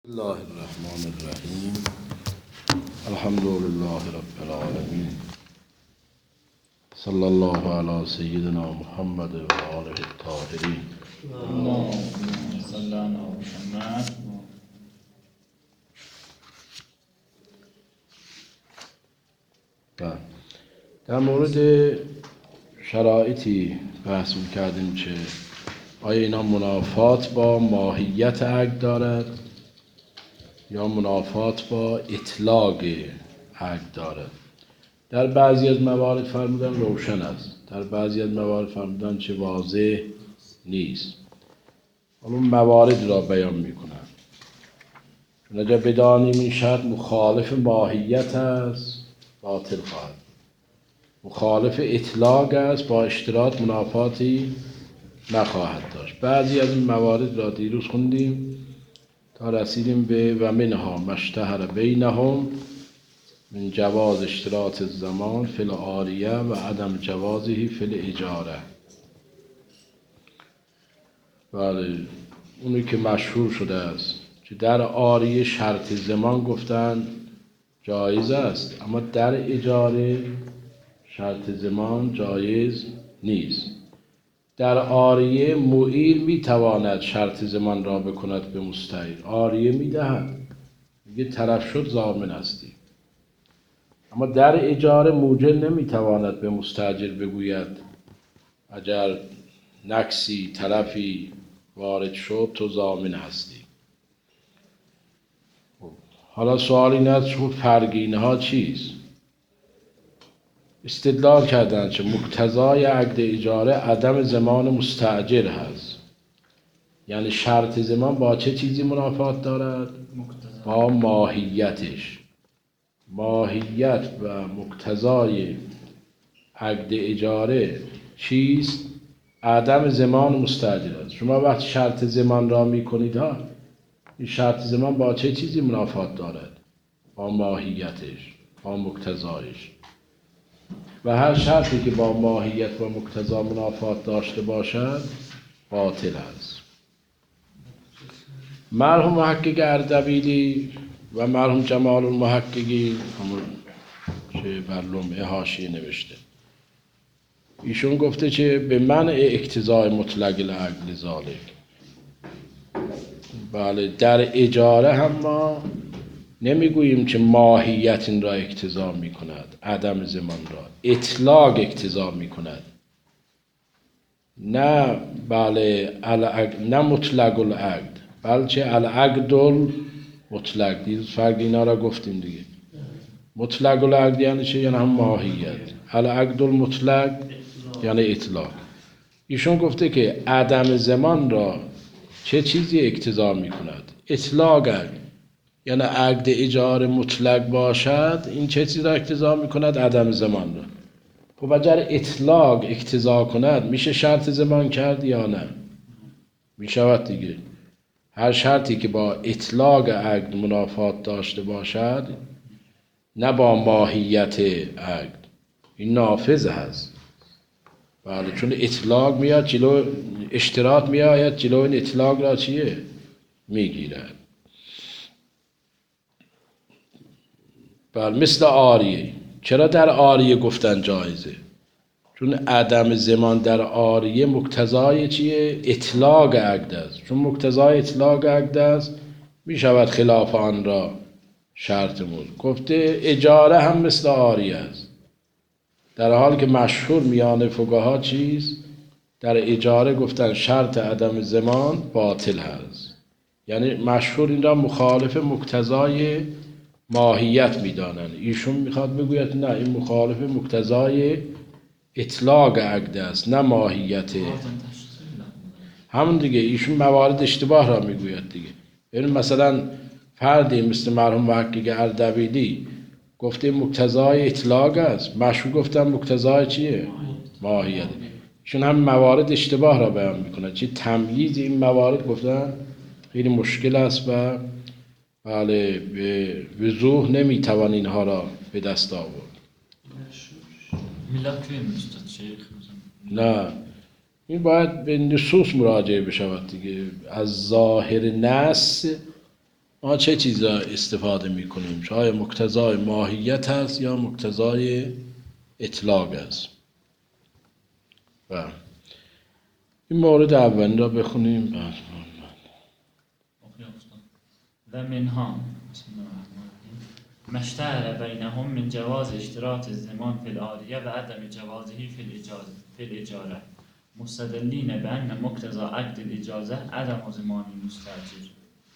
الله الرحمن الرحیم الحمد لله رب العالمین صلی الله علی سیدنا محمد و آله الطاهرین. اللهم صل علی محمد. در مورد شرایطی بحث می‌کردیم که آیا اینا منافات با ماهیت عقد دارد یا منافات با اطلاق عقد دارد. در بعضی از موارد فرمودن روشن است، در بعضی از موارد فرمودن چه واضح نیست. حالا موارد را بیان میکنن. چون اگر بدانیم این شرط مخالف ماهیت است باطل خواهد، مخالف اطلاق است با اشتراط منافاتی نخواهد داشت. بعضی از این موارد را دیروز خوندیم تا رسیدیم به و منها مشتهر بینهم من جواز اشتراط الزمان فی العاریه و عدم جوازه فی الاجاره. بله، اونی که مشهور شده است که در عاریه شرط زمان گفتن جایز است، اما در اجاره شرط زمان جایز نیست. در عاریه معیر میتواند شرط زمان را بکند به مستعیر، عاریه میدهد، میگه طرف شد ضامن هستی. اما در اجاره موجر نمیتواند به مستاجر بگوید اگر نقصی طرفی وارد شد تو ضامن هستی. حالا سوال این است که فرقینه ها چیست؟ استدلال کردند که مقتضای عقد اجاره عدم زمان مستاجر هست. یعنی شرط زمان با چه چیزی منافات دارد؟ با ماهیتش. ماهیت و مقتضای عقد اجاره چیست؟ عدم زمان مستاجر است. شما وقتی شرط زمان را میکنید این شرط زمان با چه چیزی منافات دارد؟ با ماهیتش، با مقتضایش. و هر شرطی که با ماهیت و مقتضا منافات داشته باشد باطل است. مرحوم محقق اردبیلی و مرحوم جمال المحققی همون که بر لمعه حاشیه نوشته، ایشون گفته که به منع اقتضای مطلق العقل ذالک. بله، در اجاره هم ما نمیگوییم که ماهیت این را اقتضا می کند، عدم زمان را اطلاق اقتضا می کند. نه بله نه مطلق العقد، بلکه العقد مطلق. دیروز فرق اینا را گفتیم دیگه. مطلق العقد یعنی چه؟ یعنی هم ماهیت. العقد المطلق یعنی اطلاق. ایشون گفته که عدم زمان را چه چیزی اقتضا می کند؟ اطلاق عقد. یعنی عقد اجاره مطلق باشد، این چه چیزی را اقتضا می کند؟ عدم زمان را. خب اگر اطلاق اقتضا کند میشه شرط زمان کرد یا نه؟ میشود دیگه. هر شرطی که با اطلاق عقد منافات داشته باشد، نه با ماهیت عقد، این نافذ هست. بله، چون اطلاق میاد جلو اشتراط میآید، جلو این اطلاق را چیه؟ میگیرد. بله، مثل عاریه. چرا در عاریه گفتن جایزه؟ چون عدم زمان در عاریه مقتضای چیه؟ اطلاق عقد است. چون مقتضای اطلاق عقد است میشود خلاف آن را شرط بود. گفته اجاره هم مثل عاریه است، در حالی که مشهور میان فقها چیست؟ در اجاره گفتن شرط عدم زمان باطل هست. یعنی مشهور این را مخالف مقتضای ماهیت میدانند. ایشون میخواد بگوید نه، این مخالف مقتضای اطلاق عقد است، نه ماهیت. همون دیگه، ایشون موارد اشتباه را میگوید دیگه. یعنی مثلا فردی مثل مرحوم محقق اردبیلی گفته مقتضای اطلاق است، مشهور گفتن مقتضای چیه؟ ماهیت. ایشون هم موارد اشتباه را بیان میکنن. چه تمییز این موارد گفتن خیلی مشکل است و بله به وضوح نمیتوان اینها را به دست آورد. میلاد توی استاد شیخ نه، این باید به نصوص مراجعه بشود دیگه. از ظاهر نص ما چه چیز را استفاده میکنیم؟ آیا مقتضای ماهیت است یا مقتضای اطلاق است؟ و این مورد اولی را بخونیم. و منها بسم الله الرحمن الرحیم ما اشتهر بینهم من جواز اشتراط الزمان في العاریه و عدم جوازه في الاجاره مستدلین بأن مقتضى عقد الاجازه عدم زمان مستأجر.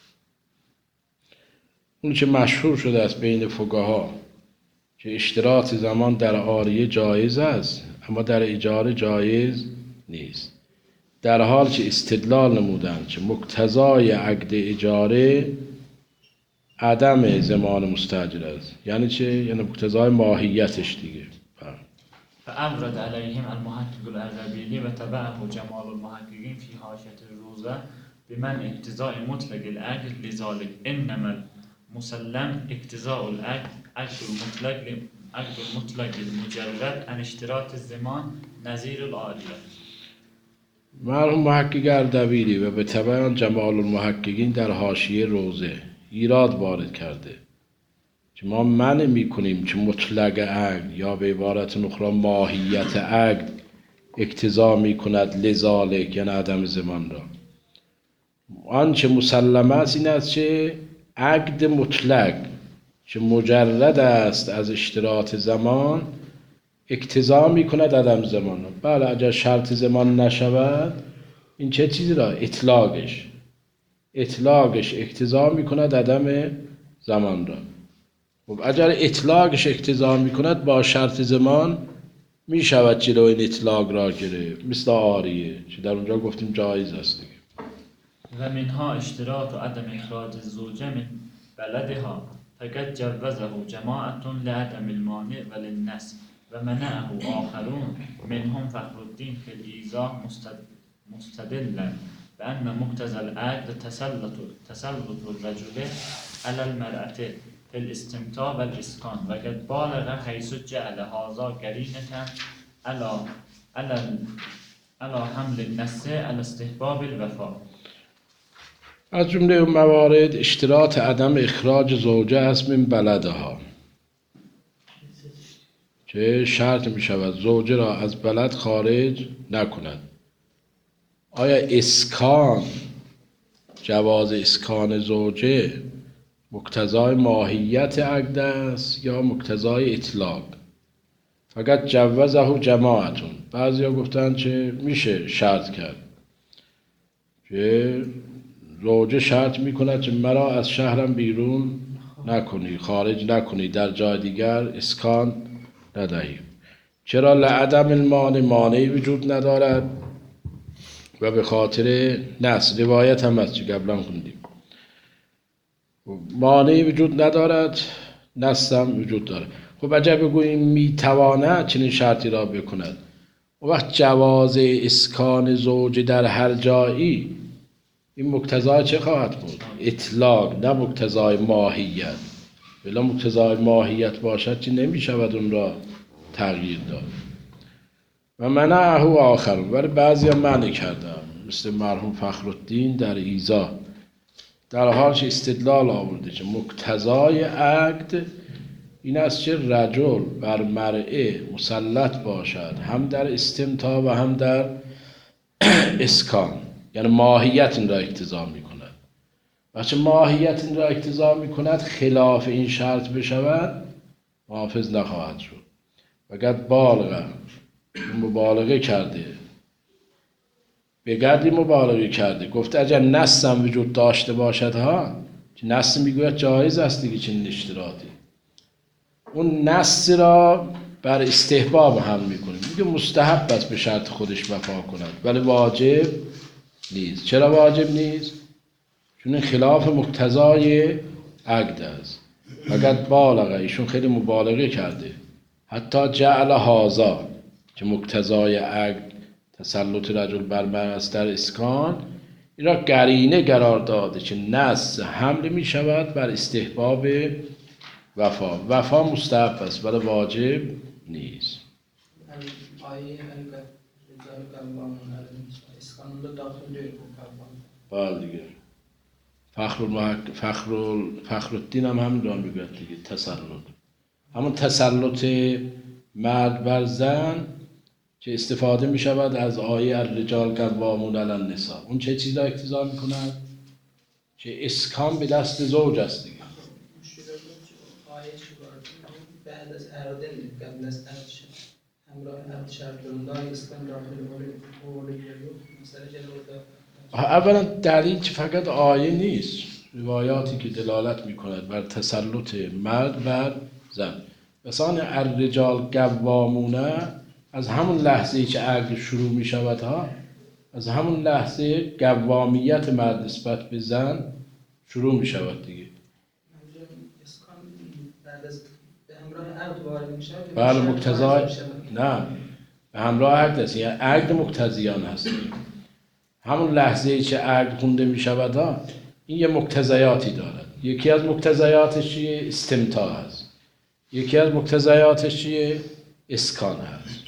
اون چه مشهور شده است بین فقها که اشتراط زمان در عاریه جایز است اما در اجاره جایز نیست، در حال که استدلال نمودند که مقتضای عقد اجاره عدم زمان مستأجر است. یعنی چه؟ یعنی مقتضای ماهیتش دیگه. فأورد عليهم المحقق الأربيلي وتبعه جمال المحققين في حاشية الروزة بمن اقتضاء مطلق العقد لذلك إنما المسلم اقتضاء العقد عقد المطلق المجرد عن اشتراط الزمان نظیر العاریه. مرحوم محقق اردبیلی و به تبع آن جمال المحققین در حاشیه روزه ایراد وارد کرده که ما منع میکنیم که مطلق عقد یا به عبارت اخرى ماهیت عقد اقتضا میکند لذالک، یعنی عدم زمان را. آنچه مسلم است این است که عقد مطلق که مجرد است از اشتراط زمان اقتضا میکند عدم زمان را. بله، اگر شرط زمان نشود این چه چیزی را؟ اطلاقش اقتضا میکند عدم زمان را. خب اگر اطلاقش اقتضا میکند با شرط زمان میشود جلو این اطلاق را گرفت، مثل عاریه که در اونجا گفتیم جایز است دیگه. و منها اشتراط و عدم اخراج الزوجه من بلدها فقد جوزه جماعة لعدم المانع وللنسب و منعه آخرون منهم فخر الدین في الإيضاح مستدلا بأن مقتضى العقد تسلط الرجل على المرأة في الاستمتاع والإسكان وقد بالغ حيث جعل هذا قرينة على حمل النص على استحباب الوفاء. از جمله موارد اشتراط عدم اخراج زوجه است من بلدها، که شرط می شود زوجه را از بلد خارج نکند. آیا اسکان، جواز اسکان زوجه مقتضای ماهیت عقد است یا مقتضای اطلاق؟ فقط جوزه جماعتون، بعضی ها گفتن که میشه شرط کرد که زوجه شرط میکند که مرا از شهرم بیرون نکنی، خارج نکنی، در جای دیگر اسکان ندهی. چرا؟ لعدم المانع، مانعی وجود ندارد و به خاطر نص، روایت هم هست که قبلا خوندیم، مانعی وجود ندارد، نص هم وجود دارد. خب اگر بگوییم میتواند چنین شرطی را بکند، و وقت جواز اسکان زوجه در هر جایی این مقتضای چه خواهد بود؟ اطلاق، نه مقتضای ماهیت. بلا مقتضای ماهیت باشد که نمی شود اون را تغییر داد. و منعه آخر، ولی بعضی هم منع کردن مثل مرحوم فخرالدین در ایضاح، در حالش استدلال آورده که مقتضای عقد این است که رجل بر مرأه مسلط باشد هم در استمتاع و هم در اسکان، یعنی ماهیت این را اقتضا می کند. وقتی ماهیت این را اقتضا می کند خلاف این شرط بشود محافظ نخواهد شد. وقت بالغ مبالغه کرده، به قدری مبالغه کرده، گفته اگر نص هم وجود داشته باشد ها، که نص میگوید جایز است دیگه چنین اشتراطی، اون نص را بر استحباب هم میکنه، میگه مستحب است به شرط خودش وفا کند ولی واجب نیست. چرا واجب نیست؟ چون خلاف مقتضای عقد است. فقط بالغه، ایشون خیلی مبالغه کرده، حتی جعل هازا که مقتضای عقد تسلط رجل بر مرأة است در اسکان، این را قرینه قرار داده که نص حمل می شود بر استحباب وفا. وفا مستحب است ولی واجب نیست. بله دیگه فخرالدین هم همین را میگوید دیگه، تسلط. همون تسلط مرد بر زن که استفاده می شود از آیه الرجال قوامون علی النساء. اون چه چیزا اقتضا می کند؟ که اسکان به دست زوج است دیگه. بعد از اراده قبل از عقد همراه عقد شرط لا اسکان داخل اولی مثلا جلوه. اولا دلیل که فقط آیه نیست، روایاتی که دلالت می کند بر تسلط مرد بر زن. مثلا الرجال قوامونه از همون لحظه که عقد شروع می شود ها، از همون لحظه قوامیت مرد نسبت به زن شروع می شود دیگه. اسکان بعد از به همراه عقد وارد می شود. بله مقتضای نه به همراه عقد است، یعنی عقد مقتضیان هست. همون لحظه که عقد خونده می شود ها، این یه مقتضیاتی دارد. یکی از مقتضیاتش چیه؟ استمتاع هست. یکی از مقتضیاتش چیه؟ اسکان هست.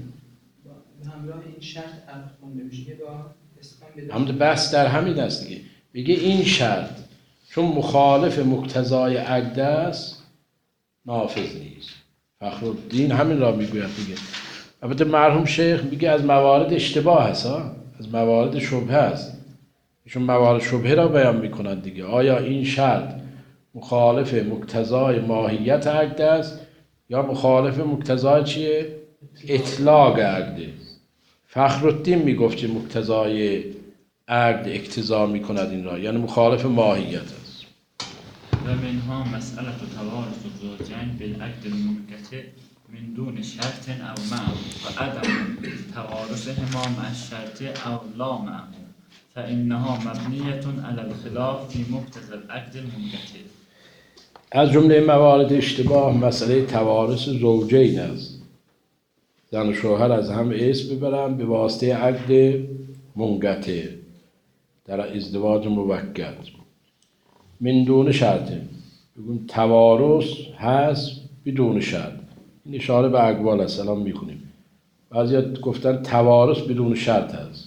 به همراه این شرط عقد خونده میشه با اسکان بده. همون بحث در همین است دیگه. میگه این شرط چون مخالف مقتضای عقد است نافذ نیست. فخرالدین همین را میگوید دیگه. البته مرحوم شیخ میگه از موارد اشتباه هست ها، از موارد شبهه است. ایشون موارد شبهه را بیان میکنند دیگه. آیا این شرط مخالف مقتضای ماهیت عقد است یا مخالف مقتضای چیه؟ اطلاق عقده. فخرالدین میگفت که مقتضای عقد اقتضا میکند این را، یعنی مخالف ماهیت است. و منها مسئله توارث الزوجین بالعقد المنقطع من دون شرط او معه و عدم توارثهما مع الشرط او لا معه فانها مبنیه علی الخلاف فی مقتضى العقد المنقطع. از جمله موارد اشتباه مسئله توارث زوجین است. زن و شوهر از هم ارث ببرن به واسطه عقد منقطع در ازدواج موکد من دون شرطه. بگیم توارث هست بدون شرط. این اشاره به اقوال است، الان میخونیم. بعضیا گفتن توارث بدون شرط هست،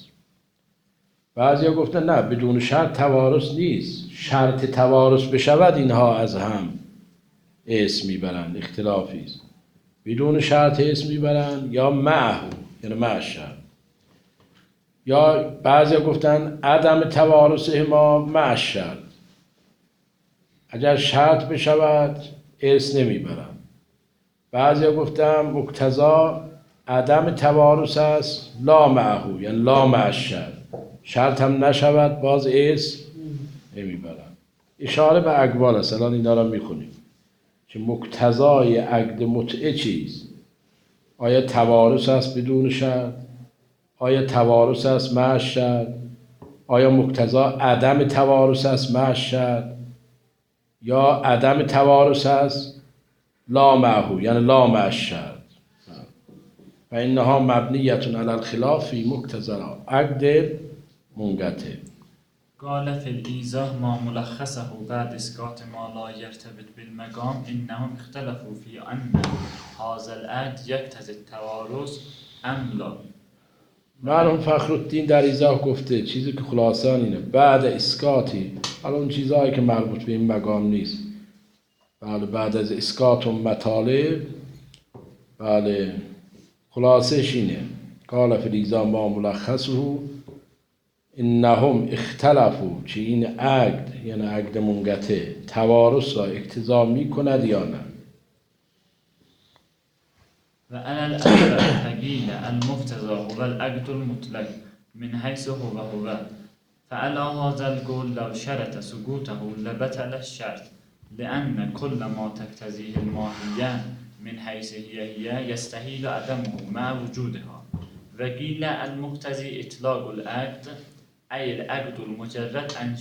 بعضیا گفتن نه بدون شرط توارث نیست، شرط توارث بشود اینها از هم ارث میبرند. اختلافی است. بدون شرط ارث میبرند یا معه، یعنی مع شرط. یا بعضیا گفتن عدم توارثهما مع شرط، اگر شرط بشود ارث نمیبرند. بعضیا گفتن مقتضا عدم توارث است لا معه، یعنی لا مع شرط، شرط هم نشود باز ارث نمیبرند. اشاره به اقوال است، الان اینا را میخونیم که مقتضای عقد متعه چیست. آیا توارث است بدون شرط؟ آیا توارث است مع شرط؟ آیا مقتضا عدم توارث است مع شرط؟ یا عدم توارث است لا معه، یعنی لا مع شرط. و اینها مبنیت علی الخلاف فی مقتضى عقد منقطع. قال في الإيضاح ما ملخصه بعد إسقاط ما لا يرتبط بالمقام إنهم اختلفوا في أن هذا العقد يقتضي التوارث أم لا. مرحوم فخرالدین در ایضاح گفته چیزی که خلاصه اینه بعد اسقاطی، حالا اون چیزهایی که مربوط به این مقام نیست، بله بعد از اسقاط و مطالب، بله خلاصش اینه. قال فی الإیضاح ما ملخصه انهم اختلفوا چه این عقد یعنی عقد منقطع توارث را اقتضا می کند یا نه. و على الأول فقيل المقتضى هو العقد المطلق من حيث هو فعلى هذا القول لو شرط سقوطه لبطل الشرط لأن كل ما تقتضيه الماهية من حيث هي يستحيل عدمه مع وجودها. وقيل المقتضي إطلاق العقد أي العقد المجرد عن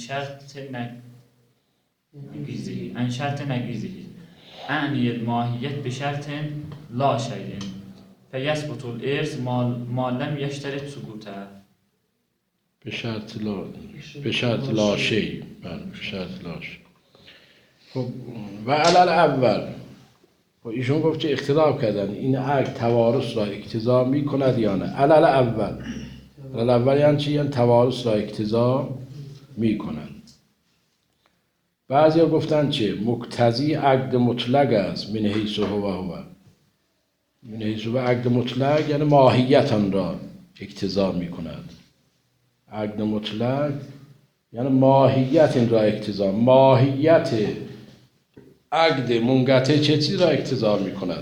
شرط نقيضه أعني الماهية بشرط لا شيء فيثبت الإرث ما لم يشترط سقوطه. به شرط لا شی. بله به شرط لا شی. خب و علل اول و ایشون گفت که اختلاف کردن این عقد توارث را اقتضا می کند یا نه. علل اول یعنی چی؟ یعنی توارث را اقتضا می کند. بعضیا گفتن چه مقتضی عقد مطلق است من حیث هو من حیث هو عقد مطلق یعنی ماهیت آن را اقتضا می کند. عقد مطلق یعنی ماهیت این را اقتضا، ماهیت عقد منقطع چه چیز را اقتضا می کند؟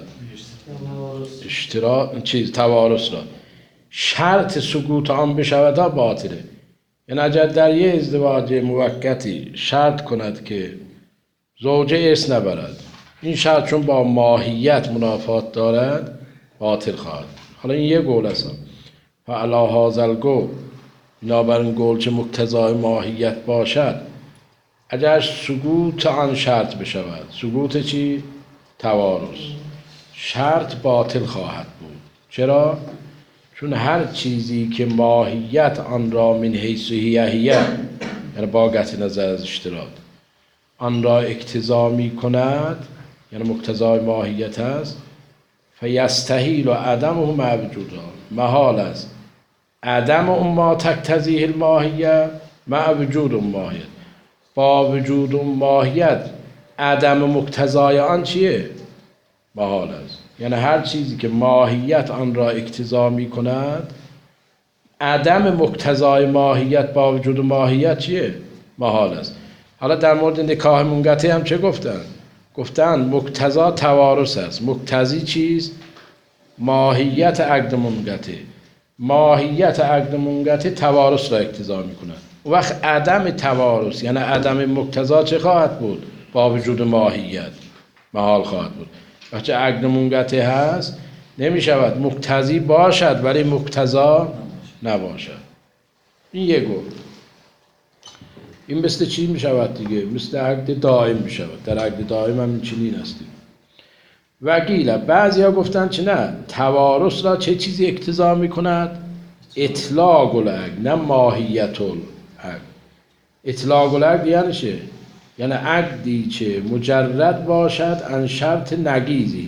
توارث را. شرط سقوط آن بشود باطله. یعنی اگر در یه ازدواج موقتی شرط کند که زوجه ارث نبرد، این شرط چون با ماهیت منافات دارد باطل خواهد. حالا این یه قول است. فعلی هذا القول، بنابراین قول چه مقتضای ماهیت باشد، اگر سقوط آن شرط بشود، سقوط چی؟ توارث، شرط باطل خواهد بود. چرا؟ چون هر چیزی که ماهیت آن را من حیث هی یعنی با قطع نظر از اشتراط آن را اقتضا می کند، یعنی مقتضای ماهیت است، فیستحیل و عدمه مع وجوده، محال است عدم اون ما تقتضیه الماهیه مع وجود اون ماهیت، با وجود اون ماهیت عدم مقتضای آن چیه؟ محال است. یعنی هر چیزی که ماهیت آن را اقتضا می کند، عدم مقتضای ماهیت با وجود ماهیت چیه؟ محال است. حالا در مورد نکاح منقطع هم چه گفتن؟ گفتن مقتضا توارث است. مقتضی چیست؟ ماهیت عقد منقطع. ماهیت عقد منقطع توارث را اقتضا می کند. وقت عدم توارث یعنی عدم مقتضا چه خواهد بود؟ با وجود ماهیت محال خواهد بود. وقتی عقد منقطع هست نمی شود مقتضی باشد ولی مقتضا نباشد. این یک گفت. این مثل چی می شود دیگه؟ مثل عقد دائم می شود. در عقد دائم هم این چنین است. وگیله بعضی ها گفتن چه نه، توارث را چه چیزی اقتضا می کند؟ اطلاق العقد، نه ماهیت العقد. اطلاق العقد یعنی چه؟ یعنی عقدی چه مجرد باشد ان شرط نقیضی.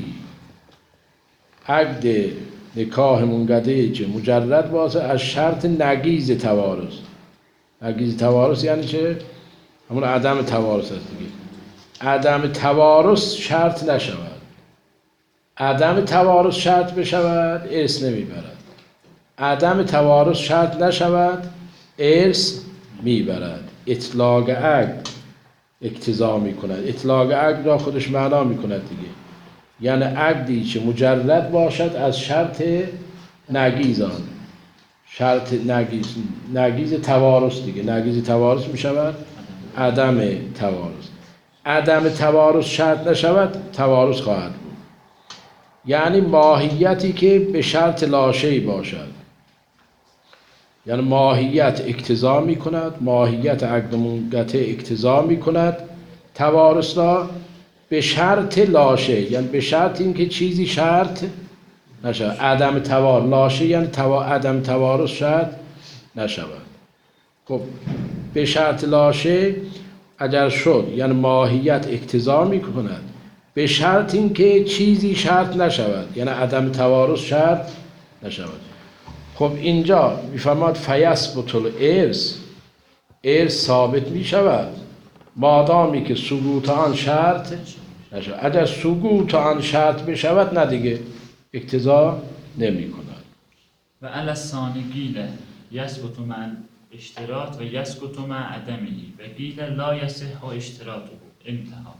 عقد نکاح منقطع چه مجرد باشد از شرط نقیض توارث. نقیض توارث یعنی چه؟ همون عدم توارث است دیگه. عدم توارث شرط نشود. عدم توارث شرط بشود ارث نمیبرد. عدم توارث شرط نشود ارث میبرد. اطلاق عقد اقتضا میکند. اطلاق عقد را خودش معنا میکند دیگه. یعنی عقدی که مجرد باشد از شرط نقیض آن. شرط نقیض توارث دیگه. نقیض توارث میشود عدم توارث. عدم توارث شرط نشود توارث خواهد بود. یعنی ماهیتی که به شرط لاشی باشد. یعنی ماهیت اقتضا می کند، ماهیت عقد منقطع اقتضا می کند توارث را به شرط لاشه، یعنی به شرط اینکه چیزی شرط نشود. عدم توارث لاشه یعنی عدم توارث شرط نشود. خب به شرط لاشه اگر شد یعنی ماهیت اقتضا می کند به شرط اینکه چیزی شرط نشود، یعنی عدم توارث شرط نشود. خب اینجا میفرماد فیثبت الارث، ارث ثابت می شود مادامی که سقوط آن شرط نشود. اگر سقوط آن شرط بشود نه دیگه اقتضا نمی کند. و علی الثانی قیل یثبت مع اشتراط و یسقط مع عدمه و قیل لا یصح اشتراطه. انتها.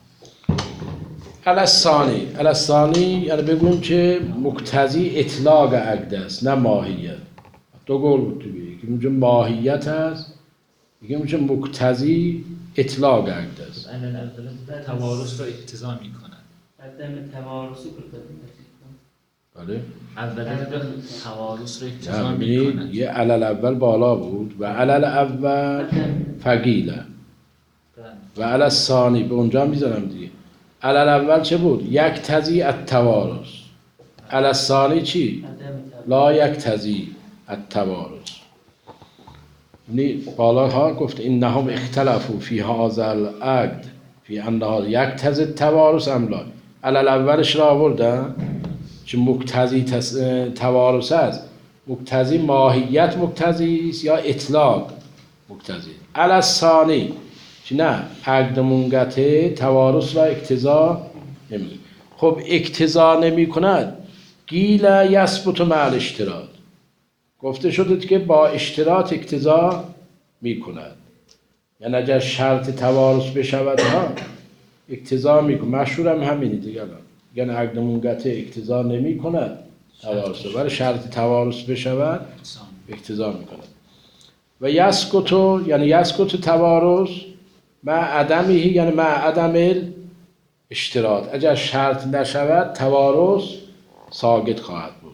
علی الثانی یعنی بگویم که مقتضی اطلاق عقد است نه ماهیت. دو قول بود تو بگیم که اونجا ماهیت است، میگیم اونجا مقتضی اطلاق عقد است. توارث را اقتضا می کند. عدم توارثی بله. اول توارث را اقتضا می کند. یه علل اول بالا بود و علل اول فقیله و علل الثانی به اونجا میذارم دیگه. علل اول چه بود؟ یک تزی التوارث. علل الثانی چی؟ لا یک تزی التوارث. یعنی بالا ها گفت انهم اختلفوا فی هذا العقد فی انها یک تزی التوارث ام لا. علل اولش را آوردن که مقتضی توارث است. مقتضی ماهیت مقتضی است یا اطلاق مقتضی. علل الثانی نه عقد منقطع توارث را اقتضا نمی. خب اقتضا نمی کند. قیل یثبت مع الاشتراط، گفته شده که با اشتراط اقتضا می کند. یعنی اگر شرط توارث بشود ها اقتضا می کند. مشهور هم همینی دیگه. یعنی عقد منقطع اقتضا نمی کند توارث، ولی شرط توارث بشود اقتضا می کند. و یسکت، یعنی یسکت توارث مع عدمه، یعنی مع عدم اشتراط. اگر شرط نشود توارث ساقط خواهد بود.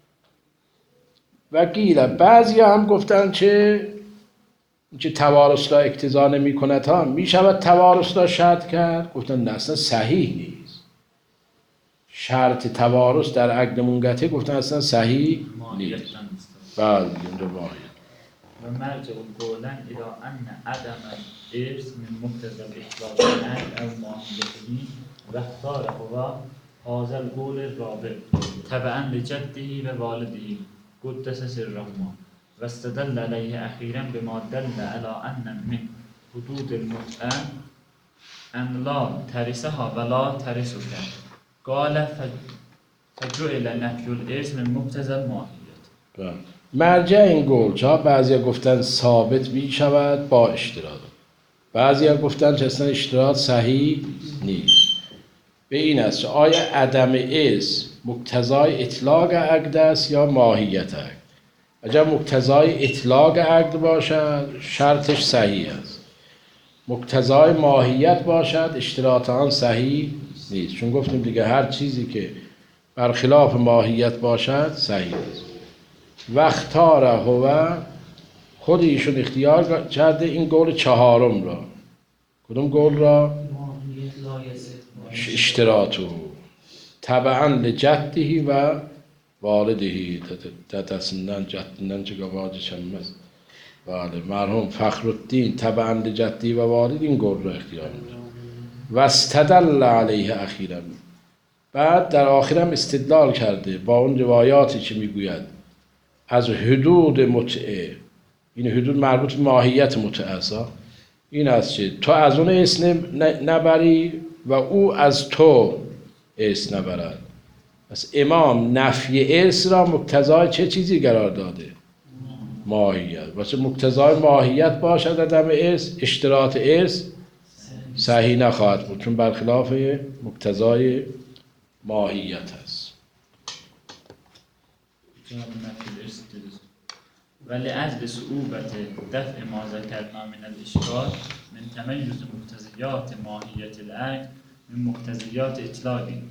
و قیل، بعضی هم گفتن چه توارث را اقتضا نمی کند ها می شود توارث را شرط کرد. گفتن نه، اصلا صحیح نیست. شرط توارث در عقد منقطع گفتن اصلا صحیح نیست. بله اینجا ماهیت. و مرجع القولن الى ان عدم الارث من مقتضى الاحتراز او ماهیته و اختار هو هذا القول الرابع تبعا لجده و والده قدس سرهما و استدل علیه اخیرا بما دل على ان من حدود المتعه ان لا ترثها و لا ترثك قال فجعل نفی الارث من مقتضى الماهیت. مرجع این قول ها بعضی گفتن ثابت می شود با اشتراط، بعضی گفتن که اصلا اشتراط صحیح نیست. به این است آیا عدم ارث مقتضای اطلاق عقد است یا ماهیت عقد؟ اگر مقتضای اطلاق عقد باشد شرطش صحیح است، مقتضای ماهیت باشد اشتراط آن صحیح نیست. چون گفتیم دیگه هر چیزی که برخلاف ماهیت باشد صحیح است. و اختار هو، خود ایشون اختیار کرده این قول چهارم را. کدوم قول را؟ اشتراطو تبعا لجده و والده تدسندن جدندن چه گواج چمز. بله مرحوم فخرالدین تبعا لجده و والد این قول را اختیار می‌کنه. و استدل علیه اخیرا، بعد در آخرم استدلال کرده با اون روایاتی که میگوید از حدود متعه. این حدود مربوط به ماهیت متعه است. این است که تو از اون ارث نبری و او از تو ارث نبرد. پس امام نفی ارث را مقتضای چه چیزی قرار داده؟ ماهیت. واسه مقتضای ماهیت باشد عدم ارث، اشتراط ارث صحیح نخواهد بود، چون برخلاف مقتضای ماهیت است. ولی اجل صعوبت دفع ما ذکرنا من الاشکال من تمیز مقتضیات ماهیت العقد من مقتضیات اطلاقی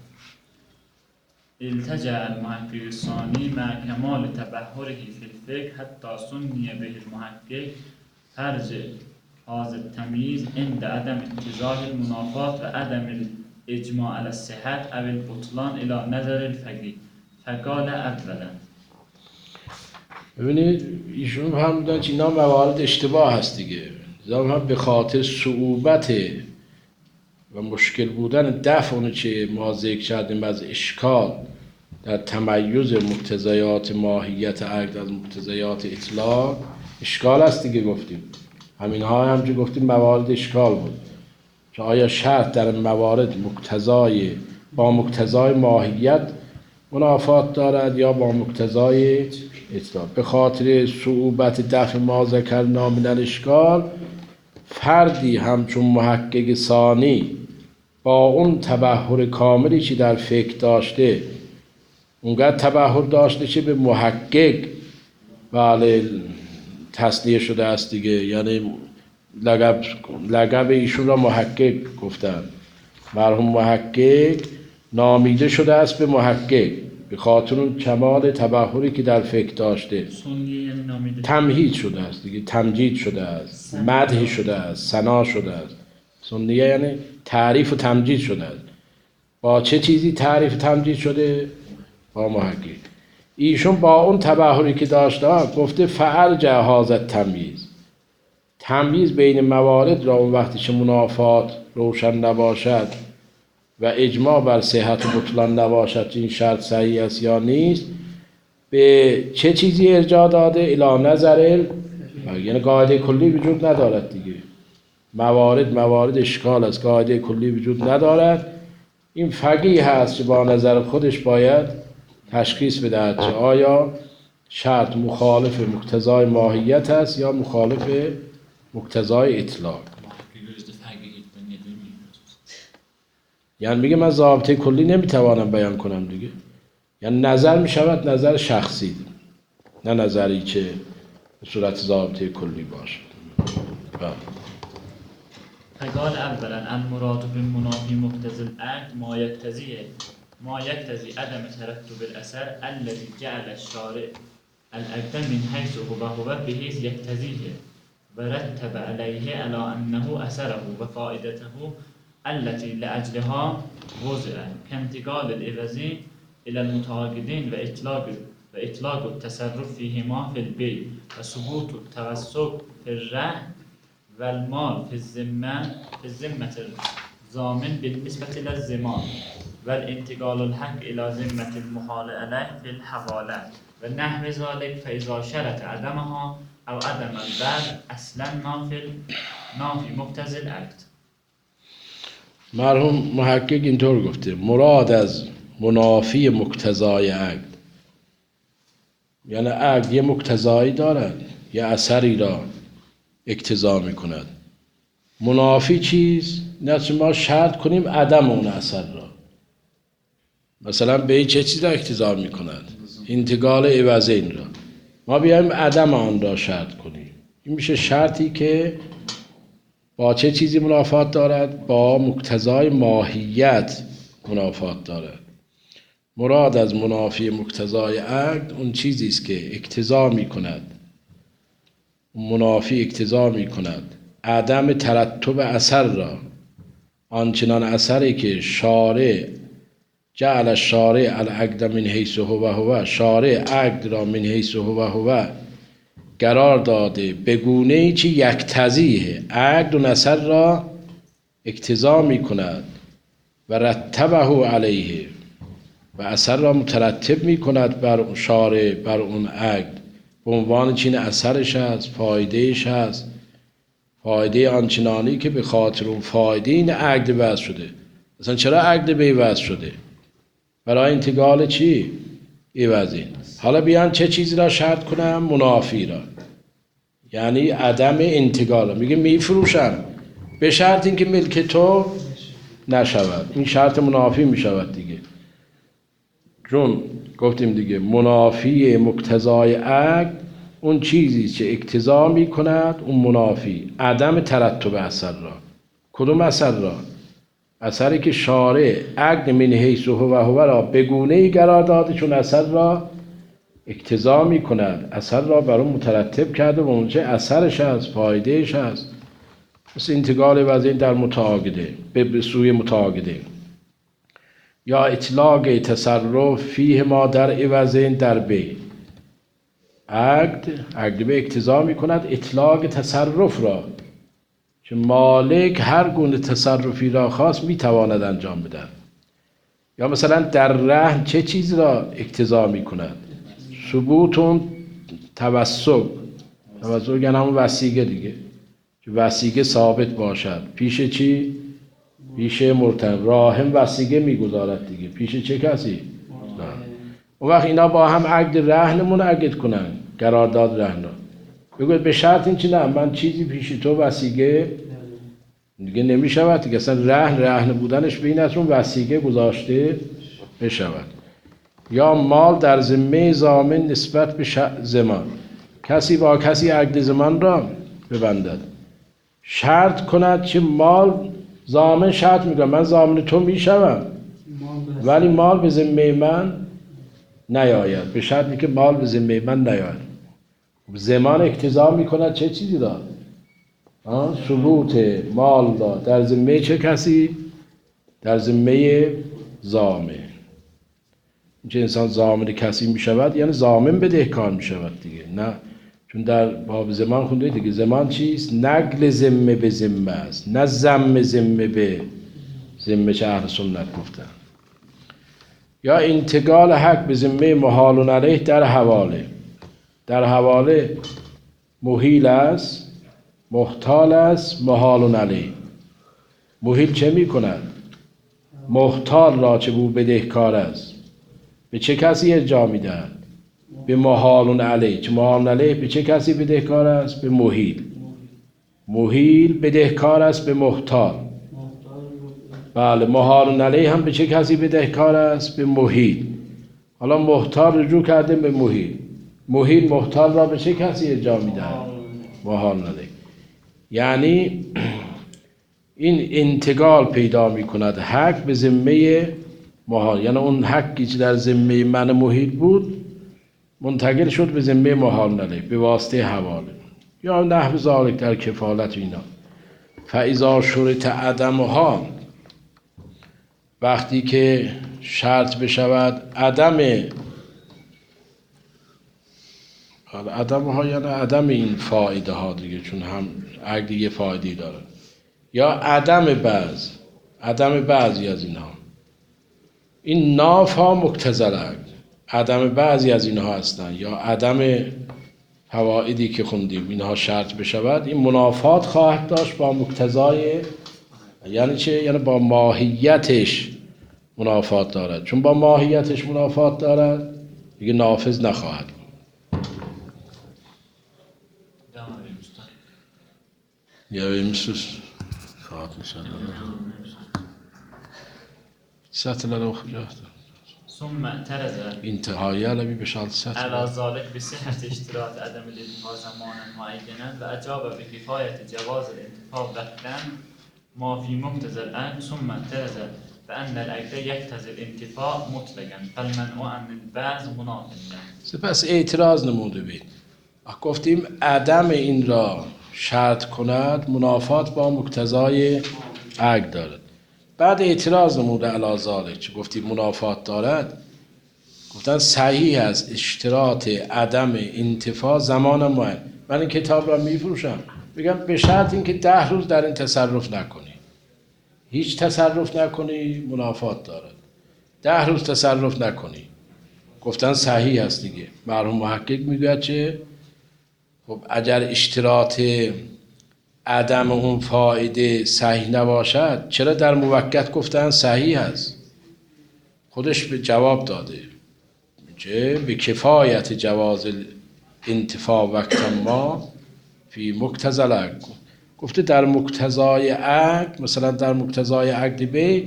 التجأ المحقق الثانی مع کمال تبحره فی الفقه حتی سنی به المحقق فرج هذا التمییز عند عدم اتضاح المنافات و عدم الاجماع على الصحت او البطلان الى نظر الفقیه فقال اولا. ببینید ایشون هم بودن که اینا موارد اشتباه هست دیگه. هم به خاطر صعوبت و مشکل بودن دفع اونو که ما ذکر کردیم از اشکال در تمیز مقتضیات ماهیت عقد از مقتضیات اطلاق، اشکال هست دیگه. گفتیم همینها هم که گفتیم موارد اشکال بود که آیا شرط در موارد با مقتضای ماهیت منافات دارد یا با مقتضای اطلاق. به خاطر صعوبت دفع ما ذکرنا من الاشکال، فردی همچون محقق ثانی با اون تبحر کاملی که در فقه داشته، اونقدر تبحر داشته که به محقق بله تصدیه شده است دیگه. یعنی لقب ایشون را محقق گفتن. مرحوم محقق نامیده شده است به محقق به خاطر اون کمال تبحری که در فقه داشته. تمهید شده است دیگه، تمجید شده است، مدح شده است، ثنا شده است. سنیه یعنی تعریف و تمجید شده است. با چه چیزی تعریف و تمجید شده؟ با محقق. ایشون با اون تبحری که داشته گفته فارجع هذا تمییز بین موارد را اون وقتی که منافات روشن نباشد و اجماع بر صحت و بطلان نباشد این شرط صحیح است یا نیست، به چه چیزی ارجاع داده؟ الی نظر یعنی قاعده کلی وجود ندارد دیگه. موارد اشکال است، قاعده کلی وجود ندارد. این فقیه هست که با نظر خودش باید تشخیص بدهد که آیا شرط مخالف مقتضای ماهیت است یا مخالف مقتضای اطلاق. یعنی میگه من ضابطه کلی نمیتوانم بیان کنم دیگه، یعنی نظر میشود نظر شخصی، نه نظری که به صورت ضابطه کلی باشه. فقال اولا المراد بالمنافي مقتضى العقد ما يقتضي عدم ترتب الاثر الذي جعل الشارع العقد من حيث هو بحيث يقتضيه ورتب عليه على انه اثره وفائدته التي لاجلها وضع كانتقال العوض الى المتعاقدين واطلاق التصرف فيهما في البيع وثبوت التوسط في الرهن والمال في الذمة الضامن بالنسبة للضمان والانتقال الحق إلى ذمة المحال عليه في الحوالة ونحو ذلك فإذا شرط عدمها أو عدم البيع أصلا نافي مقتضی العقد. مرحوم محقق اینطور گفته مراد از منافی مقتضای عقد، یعنی عقد یه مقتضایی دارد، یه اثری را اقتضا میکند. منافی چیز؟ نه که ما شرط کنیم عدم اون اثر را. مثلا به چه چیز را اقتضا میکند؟ انتقال عوضین را. ما بیایم عدم آن را شرط کنیم. این میشه شرطی که با چه چیزی منافات دارد؟ با مقتضای ماهیت منافات دارد. مراد از منافی مقتضای عقد اون چیزی است که اقتضا میکند، منافی اقتضا می کند عدم ترتب اثر را، آنچنان اثری که شارع جعل الشارع العقد من حیث هو شارع عقد را من حیث هو قرار داده به گونه‌ای که یقتضیه عقد و اثر را اقتضا می کند و رتبه علیه و اثر را مترتب می کند بر شارع بر اون عقد به عنوان چین اثرش هست، فایدهش هست، فایده آنچنانی که به خاطر اون فایده این عقد وضع شده. مثلا چرا عقد به وضع شده؟ برای انتقال چی؟ عوضین. حالا بیان چه چیزی را شرط کنم؟ منافی را، یعنی عدم انتقال. میگه میفروشم به شرط اینکه ملک تو نشود، این شرط منافی میشود دیگه. چون گفتیم دیگه منافی مقتضای عقد اون چیزی که اقتضا می کند، اون منافی عدم ترتب اثر را. کدوم اثر را؟ اثری که شارع عقد من حیث هو را به گونه‌ای قرار داده چون اثر را اقتضا می کند، اثر را بر اون مترتب کرده و اونچه اثرش هست، فایدهش هست، مثل انتقال وضعین در متعاقده به سوی متعاقده، یا اطلاق تصرف فیه ما در عوضین در بی. عقد به اقتضا می کند اطلاق تصرف را که مالک هر گونه تصرفی را خواست می تواند انجام بدهد. یا مثلا در رهن چه چیز را اقتضا می کند؟ ثبوت توسق یعنی همون وثیقه دیگه، که وثیقه ثابت باشد. پیش چی؟ پیش مرتهن. راهن وثیقه میگذارد دیگه، پیش چه کسی؟ اون وقت اینا با هم عقد رهن منعقد کنن، قرارداد رهن را بگوید به شرط این چی؟ نه من چیزی پیش تو وثیقه دیگه نمیشود دیگه، اصلا رهن بودنش به این است اون وثیقه گذاشته بشود. یا مال در ذمه ضامن نسبت به زمان، کسی با کسی عقد زمان را ببندد، شرط کند که مال ضامن شرط میگه من ضامن تو میشوم ولی مال به ذمه من نیاید، به شرطی که مال به ذمه من نیاید. زمان اقتضا میکند چه چیزی را؟ ثبوت مال را در ذمه چه کسی؟ در ذمه ضامن. چه انسان ضامن کسی میشود یعنی ضامن بدهکار میشود دیگه، نه چون در باب زمان خونده دیگه زمان چیست؟ نقل ذمه به ذمه است، نه ضم ذمه به ذمه چه اهل سنت گفتن. یا انتقال حق به ذمه محال علیه در حواله. در حواله محیل است محتال است محال علیه. محیل چه می کند؟ محتال را چه بو بدهکار است به چه کسی ارجاع می دهد؟ به محال علیه. چه محال علیه به چه کسی بدهکار است؟ به محیل. محیل بدهکار است به محتال. بله، محال علیه هم به چه کسی بدهکار است؟ به محیل. حالا محتال رجوع کردیم به محیل. محیل محتال را به چه کسی ارجاع می دهد؟ محال علیه. یعنی این انتقال پیدا می کند حق به ذمه محال، یعنی اون حقی که در ذمه من محیل بود منتقل شد به ذمه محال علیه به واسطه حواله یا نحو ذالک در کفالت اینا. فاذا شرط عدمها، وقتی که شرط بشود عدمها یعنی عدم این فایده ها دیگه، چون هم عقد یه فایده‌ای داره، یا عدم بعضی از اینها. این ناف ها مقتضی عقد، عدم بعضی از اینها هستن یا عدم فوایدی که خوندیم اینها شرط بشود، این منافات خواهد داشت با مقتضای، یعنی چه؟ یعنی با ماهیتش منافات دارد. چون با ماهیتش منافات دارد دیگه نافذ نخواهد. یا میسوس فاعت میشن سطل رو خجاست ثم اعترض انتهایی علمی بشالت سطل على ذلك بصحة اشتراط عدم الانتفاع زمانا معينا وأجاب بكفاية جواز الانتفاع وقتا ما في مقتضى العقد ثم اعترض بأن العقد يقتضي الانتفاع مطلقا فالمنع عن البعض مناف له. سپس اعتراض نموده بید. گفتیم عدم این را شرط کند منافات با مقتضای عقد دارد. بعد اعتراض نموده علی ذالک، چه گفتیم منافات دارد، گفتن صحیح است اشتراط عدم انتفاع زمان معین. من این کتاب را میفروشم، بگم به شرط اینکه 10 روز در این تصرف نکنی، هیچ تصرف نکنی، منافات دارد. 10 روز تصرف نکنی، گفتن صحیح است دیگه. مرحوم محقق میگوید چه؟ خب اگر اشتراط عدم اون فایده صحیح نباشد چرا در موقت گفتن صحیح است؟ خودش به جواب داده چه؟ به کفایت جواز انتفاع وقت ما فی مقتضی العقد. گفته در مقتضای عقد، مثلا در مقتضای عقد به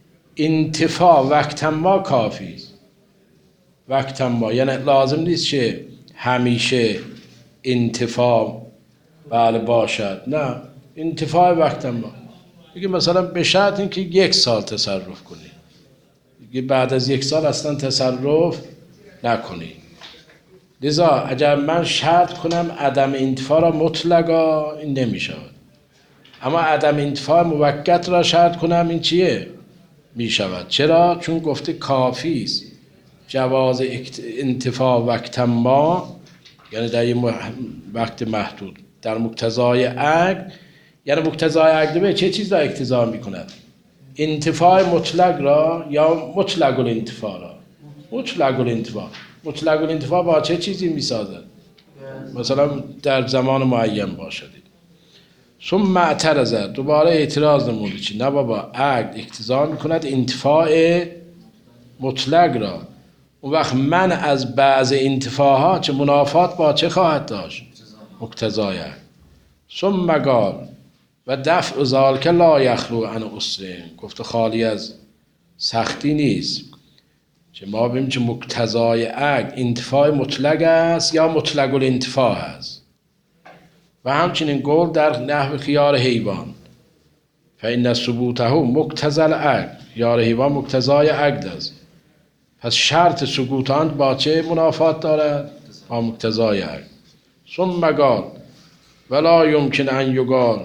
انتفاع وقت ما کافی است. وقت ما یعنی لازم نیست که همیشه انتفاع بله باشد، نه، انتفاع وقت ما میگه مثلا به شرط اینکه 1 سال تصرف کنی، دیگه بعد از 1 سال اصلا تصرف نکنی. لذا اگر من شرط کنم عدم انتفاع را مطلقا، این نمیشود. اما عدم انتفاع موقت را شرط کنم، این چیه؟ میشود. چرا؟ چون گفته کافی است جواز انتفاع وقت ما، یعنی در یه وقت محدود، در مقتضای عقد. یعنی مقتضای عقد به چه چیز را اقتضا میکند؟ انتفاع مطلق را یا مطلق الانتفاع را؟ مطلق الانتفاع. مطلق الانتفاع با چه چیزی میسازد؟ مثلا در زمان معین باشد. ثم اعترض، دوباره اعتراض نموده چی؟ نه بابا، عقد اقتضا میکند انتفاع مطلق را. اون وقت من از بعض انتفاعها چه منافات با چه خواهد داشت؟ مقتضای عقد. ثم قال و دفع ذلک لا یخلو عن عسر، گفته خالی از سختی نیست. چه ما ببینیم چه مقتضای عقد انتفاع مطلق است یا مطلق الانتفاع است. و همچنین قول در نحو خیار حیوان فإن ثبوته مقتضی العقد، خیار حیوان مقتضای عقد است. پس شرط سقوط آن با چه منافات دارد؟ با مقتضای عقد. ثم قال ولا يمكن ان يقال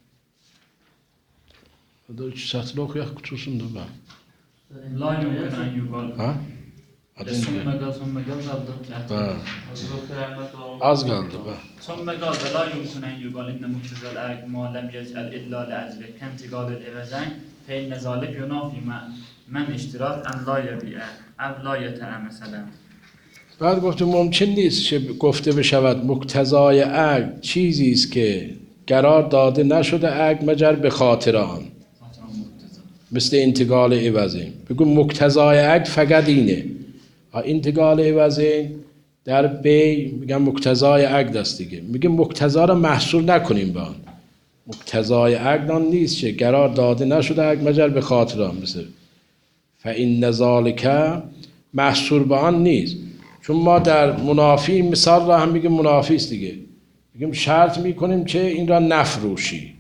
هذا سطلوك يا خصوصا دبا لا يمكن أن يقال ها ثم قال با از قالdı با ثم قال ولا يمكن أن يقال إن مقتضى العقد ما لم يجعل إلا لأجله كانتقال العوضين فإن ذلك ينافي من اشتراط أن لا يبيع أو لا يتع مثلا. بعد گفته ممکن نیست که گفته بشود مقتضای عقد چیزی است که قرار داده نشده عقد مگر به خاطر آن. مثل انتقال عوضین. بگو مقتضای عقد فقط اینه. انتقال عوضین در بی میگن مقتضای عقد است دیگه. میگه مقتضا را محصول نکنیم به آن. مقتضای عقد آن نیست که قرار داده نشده عقد مگر به خاطر آن. مثل فإن ذلک محصول به آن نیست. چون ما در منافی مثال را هم میگه منافی است دیگه. میگیم شرط میکنیم که این را نفروشی.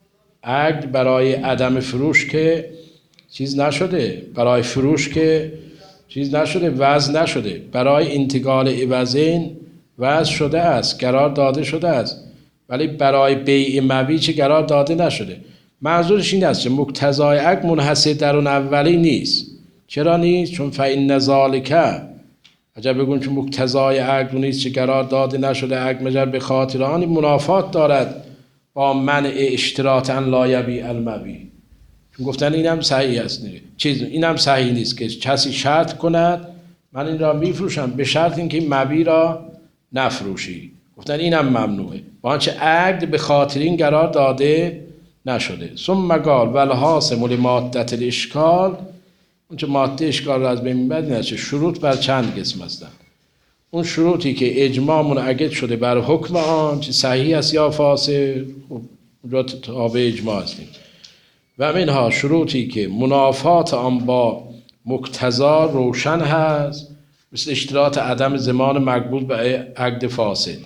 عقد برای عدم فروش که چیز نشده، برای فروش که چیز نشده، وضع نشده. برای انتقال عوضین وضع شده است، قرار داده شده است، ولی برای بیع مبیع چه قرار داده نشده. منظورش این است که مقتضای عقد منحصر در اون اولی نیست. چرا نیست؟ چون فإن ذلک اگر بگویم که مقتضای عقد نیست که قرار داده نشده عقد مگر به خاطر آن، منافات دارد با منع اشتراط ان لا یبیع المبیع. چون گفتن اینم صحیح است، اینم صحیح نیست که کسی شرط کند من این را میفروشم به شرط اینکه مبیع را نفروشی. گفتن اینم ممنوعه، با آنچه عقد به خاطر این قرار داده نشده. ثم قال والحاصل لمادة الاشکال، اون چه ماده اشکال را از بین میبرد این است که شروط بر چند قسم هستند. اون شروطی که اجماع منعقد شده بر حکم آن چه صحیح است یا فاسد، خب اونجا تابع اجماع هستیم. و منها شروطی که منافات آن با مقتضا روشن هست، مثل اشتراط عدم ضمان مقبوض به عقد فاسد.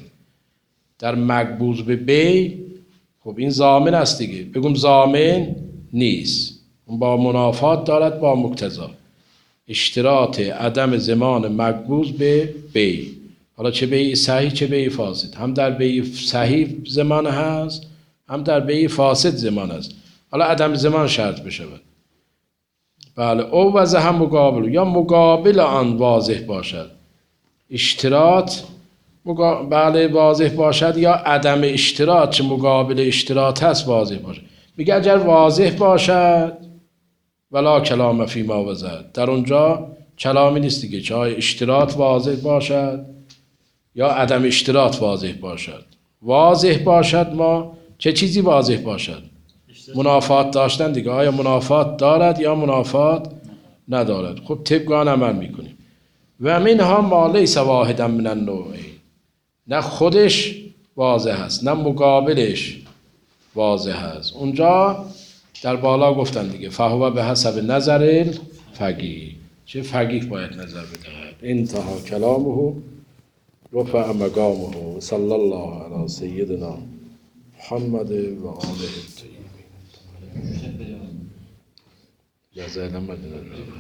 در مقبوض به بی خب این ضامن است دیگه، بگم ضامن نیست، اون با منافات دارد با مقتضا. اشتراط عدم ضمان مقبوض به بی، حالا چه بیع صحیح چه بیع فاسد، هم در بیع صحیح ضمان هست هم در بیع فاسد ضمان است. حالا عدم ضمان شرط بشود. بله، او وضع هم مقابل، یا مقابل آن واضح باشد. اشتراط بله واضح باشد، یا عدم اشتراط چه مقابل اشتراط هست واضح باشد. میگه اگر واضح باشد ولا کلام فی ما وضع، در اونجا کلامی نیست دیگه، چه اشتراط واضح باشد یا عدم اشتراط واضح باشد. واضح باشد ما چه چیزی واضح باشد؟ منافات داشتن دیگه. آیا منافات دارد یا منافات ندارد؟ خب طبق آن عمل میکنیم. و منها ما لیس واحدا من النوعین، نه خودش واضح است نه مقابلش واضح است. اونجا در بالا گفتن دیگه فهو به حسب نظر الفقیه، چه فقیه باید نظر بدهد. انتها کلامه رفع مقامه. صلی الله علی سیدنا محمد و آله الطیبین. جزاء الله.